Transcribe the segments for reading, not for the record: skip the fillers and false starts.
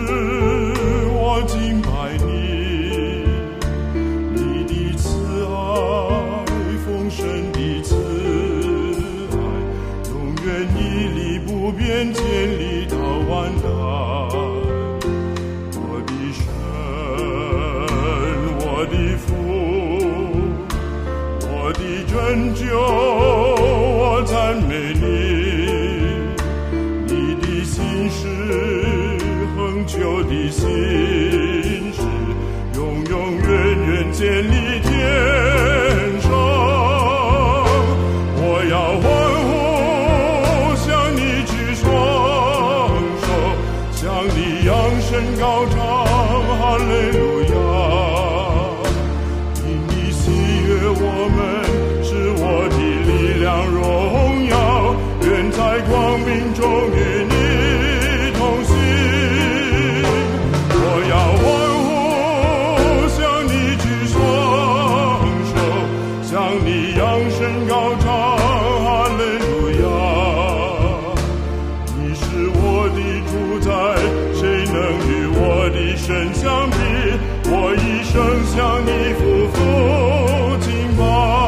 我敬拜你，你的慈爱，丰盛的慈爱，永远屹立不变，建立到万代。我的神，我的父，我的拯救，我赞美你，你的心事，恒久的心事，永永远远建立天上。我要欢呼，向你举双手，向你扬声高唱，哈利路亚！因你喜悦我们，是我的力量荣耀，愿在光明中与你同行。我要欢呼，向你举双手，向你扬声高唱，哈利路亚！你是我的主宰，谁能与我的神相比？我一生向你匍匐敬拜。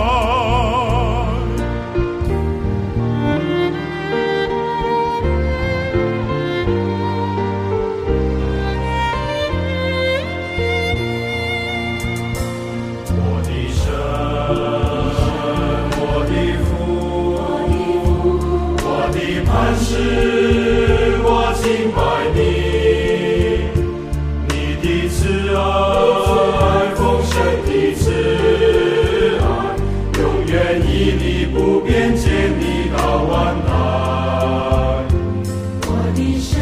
我的神，我的父，我的磐石，我敬拜你，你的慈爱，丰盛的慈爱，永远屹立不变，建立到万代。 我的神，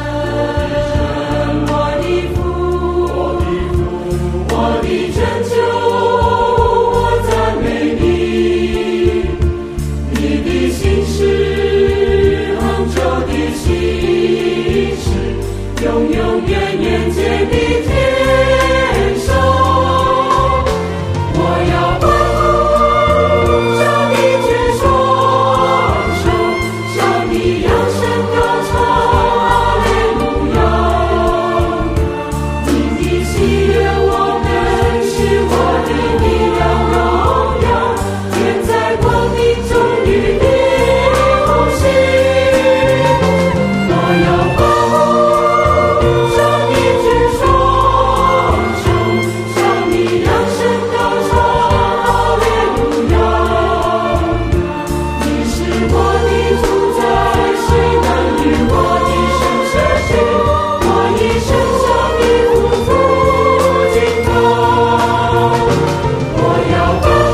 我的父，我的拯救，我赞美你，你的心事，恒久的心事，永永远远建立天上。我要欢呼，向你举双手，向你扬声高唱，哈利路亚！你的喜悦我们，是我的力量荣耀，愿在光明中与你同行。我要欢呼，向你举双手，向你扬声高唱，哈利路亚！你是我的主宰，谁能与我的神相比？我一生向你匍匐敬拜。我要欢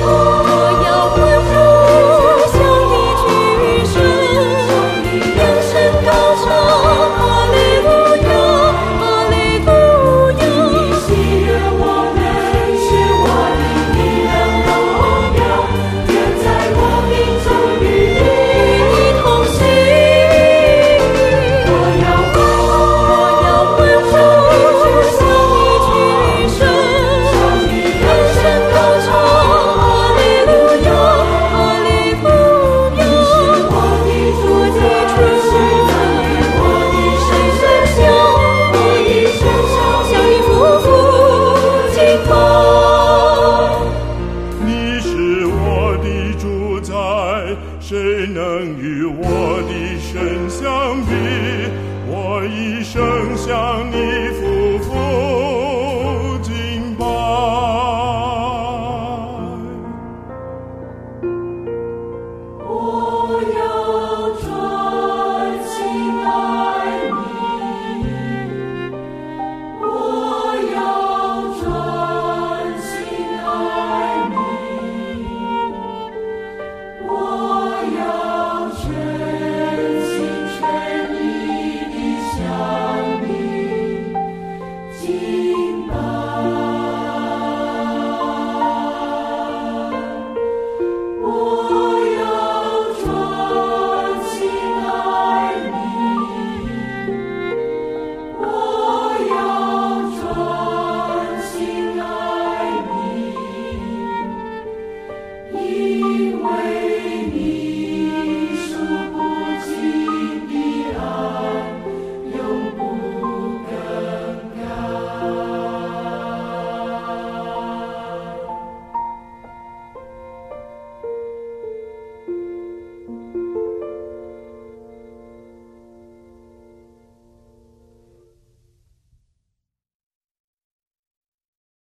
呼，向你举手，扬声高唱，哈利路亚，哈利路亚！你喜悦我们，是我的力量荣耀，愿在光明中与你同行。我要欢呼，向你举手，向你扬声高唱，哈利路亚，哈利路亚！你是我的主宰，谁能与我的神相比？我一生向你匍匐敬拜。 你是我的主宰，谁能与我的神相比？我一生向你